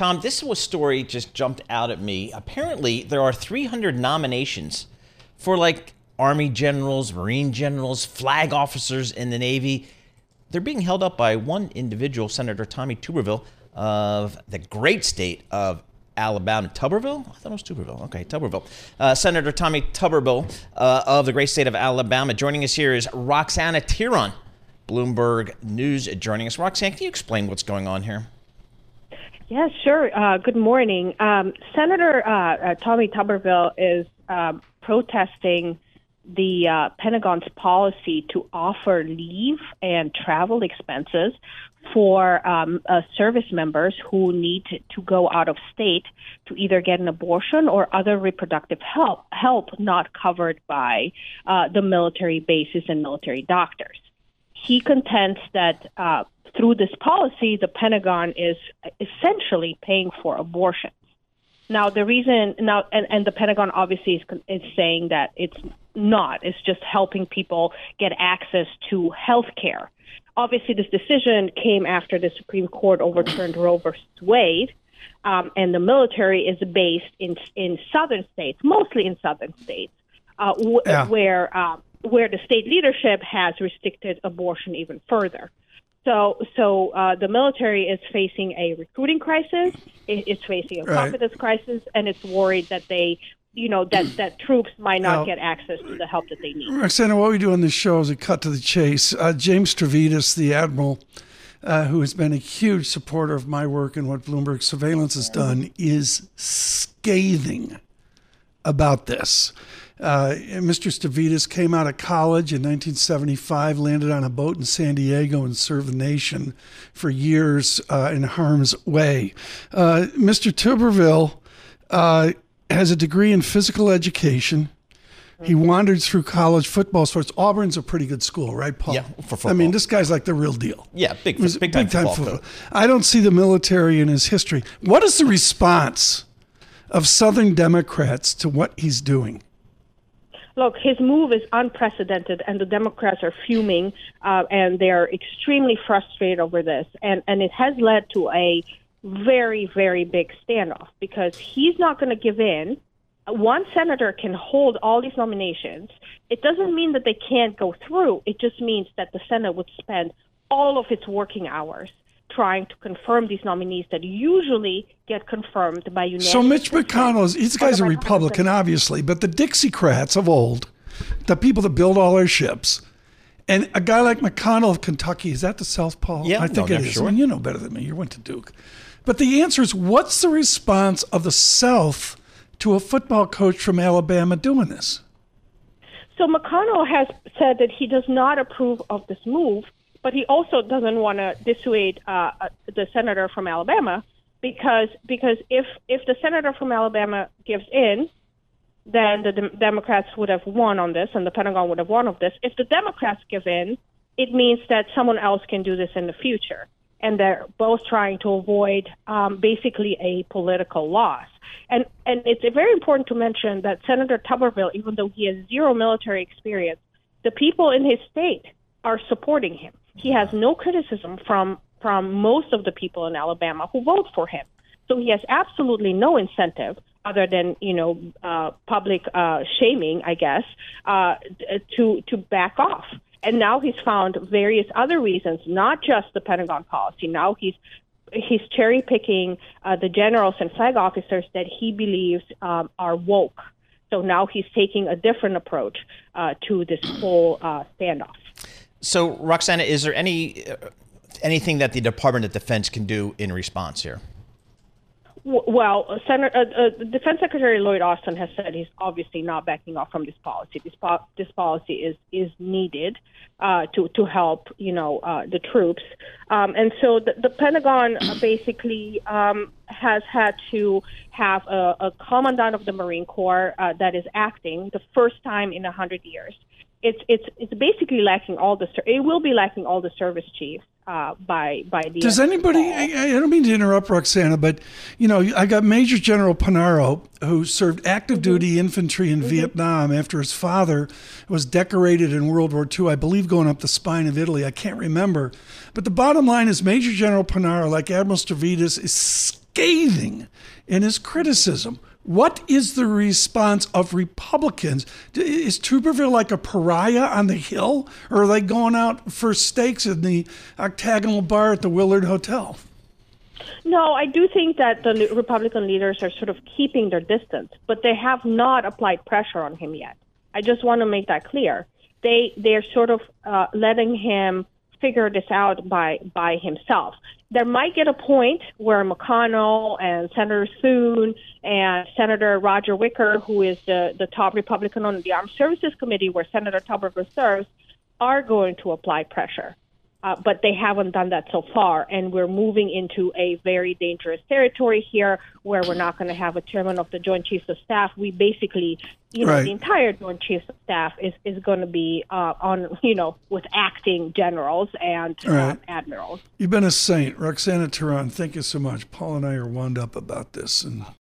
Tom, this was story just jumped out at me. Apparently, there are 300 nominations for like Army generals, Marine generals, flag officers in the Navy. They're being held up by one individual, Senator Tommy Tuberville of the great state of Alabama. Tuberville? I thought it was Tuberville. Okay, Tuberville. Senator Tommy Tuberville of the great state of Alabama. Joining us here is Roxana Tiron, Bloomberg News, joining us. Roxanne, can you explain what's going on here? Yes, sure. Good morning. Senator Tommy Tuberville is protesting the Pentagon's policy to offer leave and travel expenses for service members who need to go out of state to either get an abortion or other reproductive help not covered by the military bases and military doctors. He contends that through this policy, the Pentagon is essentially paying for abortions. Now, the reason and the Pentagon obviously is saying that it's not. It's just helping people get access to health care. Obviously, this decision came after the Supreme Court overturned Roe versus Wade, and the military is based in southern states, mostly in southern states, where the state leadership has restricted abortion even further. So the military is facing a recruiting crisis, it's facing a confidence crisis, and it's worried that that troops might not get access to the help that they need. Roxana, what we do on this show is a cut to the chase. James Stavridis, the admiral, who has been a huge supporter of my work and what Bloomberg Surveillance has done, is scathing about this. Mr. Stavridis came out of college in 1975, landed on a boat in San Diego and served the nation for years in harm's way. Mr. Tuberville has a degree in physical education. He wandered through college football sports. Auburn's a pretty good school, right, Paul? Yeah, for football. I mean, this guy's like the real deal. Yeah, big time football. I don't see the military in his history. What is the response of Southern Democrats to what he's doing? Look, his move is unprecedented, and the Democrats are fuming, and they're extremely frustrated over this. And it has led to a very, very big standoff because he's not going to give in. One senator can hold all these nominations. It doesn't mean that they can't go through. It just means that the Senate would spend all of its working hours trying to confirm these nominees that usually get confirmed by unanimous. So Mitch McConnell, this guy's a Republican, obviously, but the Dixiecrats of old, the people that build all our ships, and a guy like McConnell of Kentucky, is that the South, Paul? Yeah, I think it is. Sure. I mean, you know better than me. You went to Duke. But the answer is, what's the response of the South to a football coach from Alabama doing this? So McConnell has said that he does not approve of this move, but he also doesn't want to dissuade the senator from Alabama because if the senator from Alabama gives in, then the Democrats would have won on this and the Pentagon would have won on this. If the Democrats give in, it means that someone else can do this in the future. And they're both trying to avoid basically a political loss. And it's very important to mention that Senator Tuberville, even though he has zero military experience, the people in his state are supporting him. He has no criticism from most of the people in Alabama who vote for him. So he has absolutely no incentive other than, public shaming, I guess, to back off. And now he's found various other reasons, not just the Pentagon policy. Now he's cherry picking the generals and flag officers that he believes are woke. So now he's taking a different approach to this whole standoff. So, Roxana, is there anything that the Department of Defense can do in response here? Well, Defense Secretary Lloyd Austin has said he's obviously not backing off from this policy. This policy is needed to help, the troops. And so the Pentagon basically has had to have a commandant of the Marine Corps that is acting the first time in 100 years. It's basically lacking it will be lacking all the service chiefs by the Does anybody, I don't mean to interrupt, Roxana, but, I got Major General Panaro, who served active duty infantry in Vietnam after his father was decorated in World War II, I believe going up the spine of Italy. I can't remember. But the bottom line is Major General Panaro, like Admiral Stavridis, is scathing in his criticism. What is the response of Republicans? Is Tuberville like a pariah on the Hill, or are they going out for steaks in the octagonal bar at the Willard Hotel? No, I do think that the Republican leaders are sort of keeping their distance, but they have not applied pressure on him yet. I just want to make that clear. They're sort of letting him figure this out by himself. There might get a point where McConnell and Senator Thune and Senator Roger Wicker, who is the top Republican on the Armed Services Committee, where Senator Tuberville serves, are going to apply pressure. But they haven't done that so far, and we're moving into a very dangerous territory here where we're not going to have a chairman of the Joint Chiefs of Staff. We basically, Right. the entire Joint Chiefs of Staff is going to be with acting generals and Right. admirals. You've been a saint. Roxana Tehran, thank you so much. Paul and I are wound up about this, and